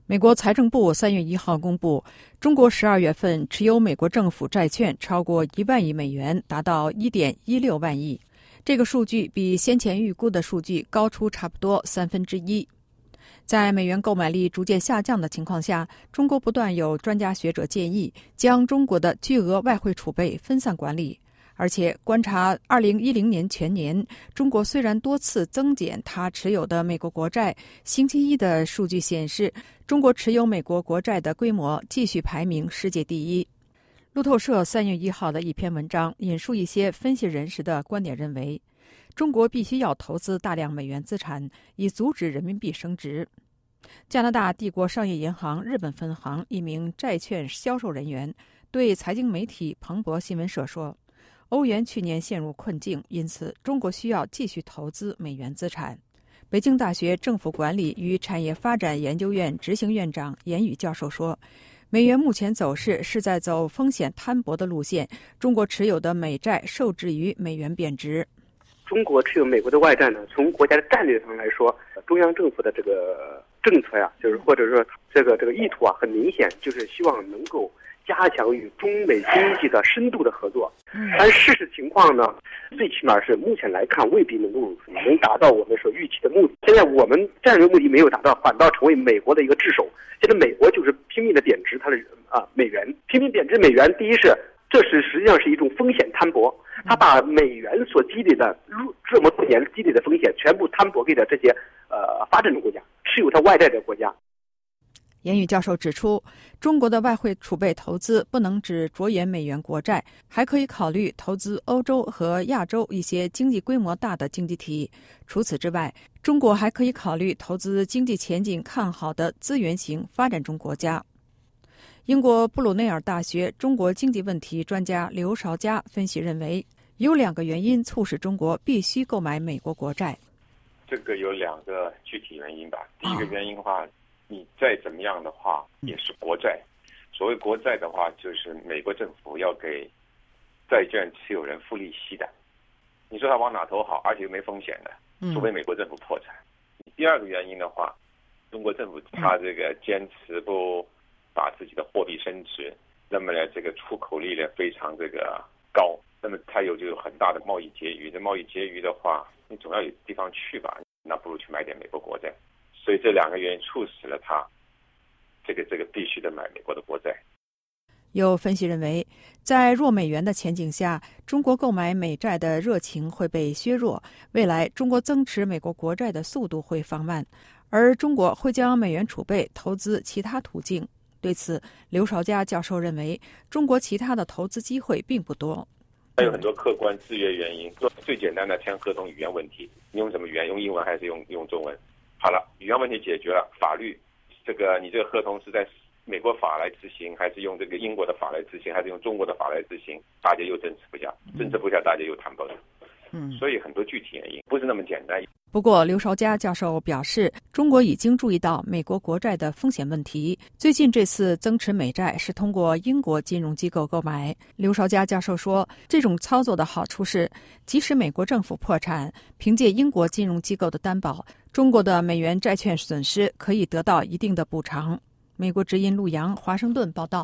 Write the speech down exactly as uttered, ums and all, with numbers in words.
美国财政部三月一号公布，中国十二月份持有美国政府债券超过一万亿美元，达到一点一六万亿。这个数据比先前预估的数据高出差不多三分之一。在美元购买力逐渐下降的情况下，中国不断有专家学者建议将中国的巨额外汇储备分散管理。而且观察二零一零年全年，中国虽然多次增减它持有的美国国债，星期一的数据显示，中国持有美国国债的规模继续排名世界第一。路透社三月一号的一篇文章引述一些分析人士的观点，认为中国必须要投资大量美元资产，以阻止人民币升值。加拿大帝国商业银行日本分行一名债券销售人员对财经媒体彭博新闻社说，欧元去年陷入困境，因此中国需要继续投资美元资产。北京大学政府管理与产业发展研究院执行院长严宇教授说，美元目前走势是在走风险摊薄的路线，中国持有的美债受制于美元贬值。 中国持有美国的外债呢，从国家的战略上来说，中央政府的这个政策呀，就是或者说这个这个意图啊，很明显，就是希望能够加强与中美经济的深度的合作，但事实情况呢，最起码是目前来看未必能够能达到我们所预期的目的。现在我们战略目的没有达到，反倒成为美国的一个制手。现在美国就是拼命的贬值它的啊美元，拼命贬值美元。第一是这是实际上是一种风险摊薄，它把美元所积累的这么多年积累的风险全部摊薄给了这些呃发展中国家，持有它外债的国家。 严宇教授指出，中国的外汇储备投资不能只着眼美元国债，还可以考虑投资欧洲和亚洲一些经济规模大的经济体。除此之外，中国还可以考虑投资经济前景看好的资源型发展中国家。英国布鲁内尔大学中国经济问题专家刘绍佳分析认为，有两个原因促使中国必须购买美国国债。 这个有两个具体原因吧。第一个原因的话，你再怎么样的话也是国债。所谓国债的话，就是美国政府要给债券持有人付利息的。你说他往哪投好，而且又没风险的，除非美国政府破产。嗯、第二个原因的话，中国政府他这个坚持不把自己的货币升值，那么呢，这个出口率呢非常这个高，那么它有就有很大的贸易结余。这贸易结余的话，你总要有地方去吧，那不如去买点美国国债。所以这两个原因促使了他这个这个必须得买美国的国债。 有分析认为，在弱美元的前景下，中国购买美债的热情会被削弱，未来中国增持美国国债的速度会放慢，而中国会将美元储备投资其他途径。对此，刘绍佳教授认为，中国其他的投资机会并不多。 还有很多客观制约原因，最简单的签合同语言问题，你用什么语言？用英文还是用用中文？好了，语言问题解决了，法律这个你这个合同是在美国法来执行，还是用这个英国的法来执行，还是用中国的法来执行？大家又争执不下，争执不下，大家又谈不拢。嗯，所以很多具体原因不是那么简单。 不过，刘绍佳教授表示，中国已经注意到美国国债的风险问题。最近这次增持美债是通过英国金融机构购买。刘绍佳教授说，这种操作的好处是，即使美国政府破产，凭借英国金融机构的担保，中国的美元债券损失可以得到一定的补偿。美国之音陆洋华盛顿报道。